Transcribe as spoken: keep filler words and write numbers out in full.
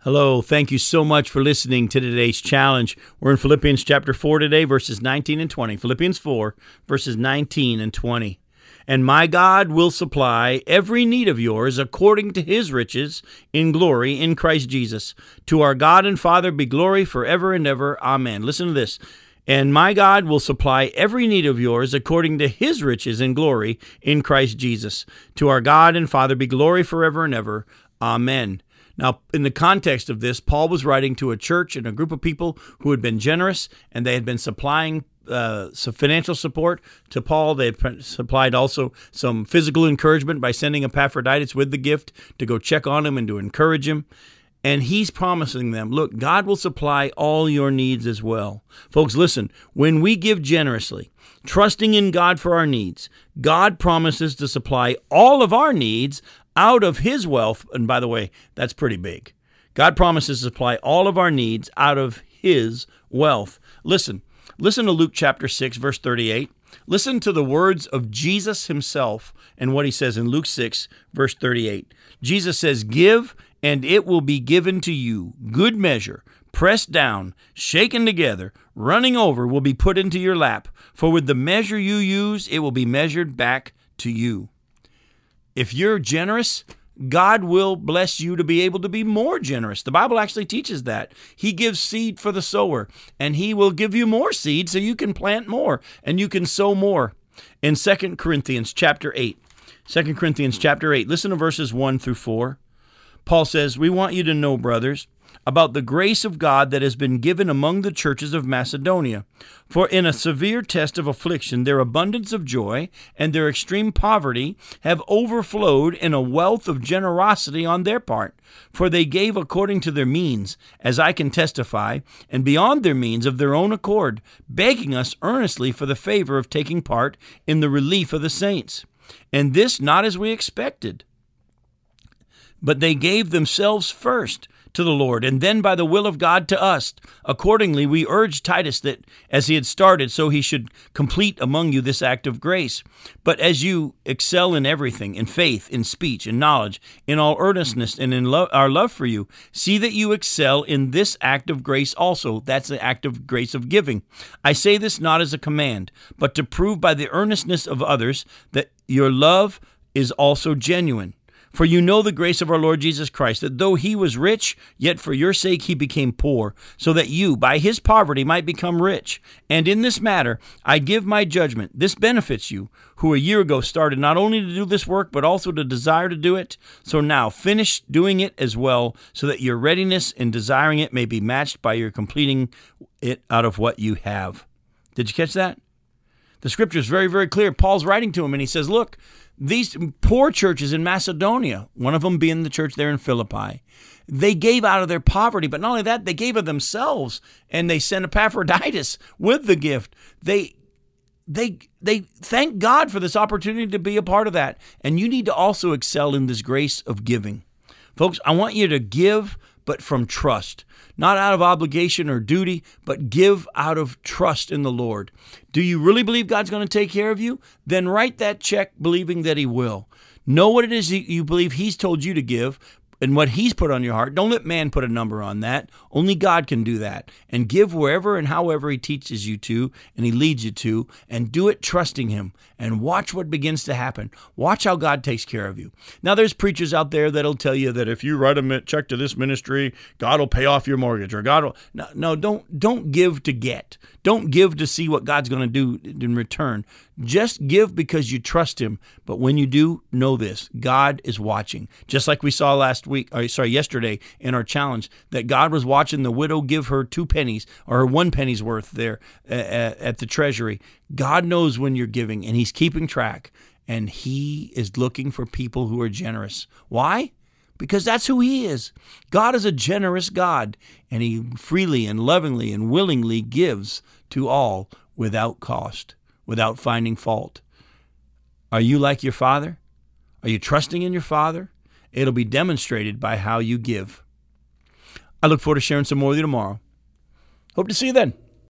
Hello, thank you so much for listening to today's challenge. We're in Philippians chapter four today, verses nineteen and twenty. Philippians four, verses nineteen and twenty. And my God will supply every need of yours according to his riches in glory in Christ Jesus. To our God and Father be glory forever and ever. Amen. Listen to this. And my God will supply every need of yours according to his riches in glory in Christ Jesus. To our God and Father be glory forever and ever. Amen. Now, in the context of this, Paul was writing to a church and a group of people who had been generous, and they had been supplying uh, some financial support to Paul. They had supplied also some physical encouragement by sending Epaphroditus with the gift to go check on him and to encourage him. And he's promising them, look, God will supply all your needs as well. Folks, listen, when we give generously, trusting in God for our needs, God promises to supply all of our needs out of his wealth. And by the way, that's pretty big. God promises to supply all of our needs out of his wealth. Listen, listen to Luke chapter six, verse thirty-eight. Listen to the words of Jesus himself and what he says in Luke six, verse thirty-eight. Jesus says, give, and it will be given to you. Good measure, pressed down, shaken together, running over will be put into your lap. For with the measure you use, it will be measured back to you. If you're generous, God will bless you to be able to be more generous. The Bible actually teaches that. He gives seed for the sower, and he will give you more seed so you can plant more and you can sow more. In Second Corinthians chapter eight, Second Corinthians chapter eight, listen to verses one through four. Paul says, we want you to know, brothers, about the grace of God that has been given among the churches of Macedonia. For in a severe test of affliction, their abundance of joy and their extreme poverty have overflowed in a wealth of generosity on their part. For they gave according to their means, as I can testify, and beyond their means of their own accord, begging us earnestly for the favor of taking part in the relief of the saints. And this not as we expected, but they gave themselves first to the Lord, and then by the will of God to us. Accordingly, we urge Titus that as he had started, so he should complete among you this act of grace. But as you excel in everything, in faith, in speech, in knowledge, in all earnestness, and in lo- our love for you, see that you excel in this act of grace also. That's the act of grace of giving. I say this not as a command, but to prove by the earnestness of others that your love is also genuine. For you know the grace of our Lord Jesus Christ, that though he was rich, yet for your sake he became poor, so that you, by his poverty, might become rich. And in this matter, I give my judgment. This benefits you, who a year ago started not only to do this work, but also to desire to do it. So now finish doing it as well, so that your readiness in desiring it may be matched by your completing it out of what you have. Did you catch that? The scripture is very, very clear. Paul's writing to him, and he says, look, these poor churches in Macedonia, one of them being the church there in Philippi, they gave out of their poverty, but not only that, they gave of themselves, and they sent Epaphroditus with the gift. They they they thank God for this opportunity to be a part of that, and you need to also excel in this grace of giving. Folks, I want you to give, but from trust. Not out of obligation or duty, but give out of trust in the Lord. Do you really believe God's going to take care of you? Then write that check believing that he will. Know what it is you believe he's told you to give and what he's put on your heart. Don't let man put a number on that. Only God can do that. And give wherever and however he teaches you to and he leads you to, and do it trusting him. And watch what begins to happen. Watch how God takes care of you. Now, there's preachers out there that'll tell you that if you write a check to this ministry, God will pay off your mortgage, or God will. No, no, don't don't give to get. Don't give to see what God's going to do in return. Just give because you trust him. But when you do, know this: God is watching. Just like we saw last week, or sorry, yesterday in our challenge, that God was watching the widow give her two pennies or her one penny's worth there at, at the treasury. God knows when you're giving, and he's keeping track, and he is looking for people who are generous. Why? Because that's who he is. God is a generous God, and he freely and lovingly and willingly gives to all without cost, without finding fault. Are you like your Father? Are you trusting in your Father? It'll be demonstrated by how you give. I look forward to sharing some more with you tomorrow. Hope to see you then.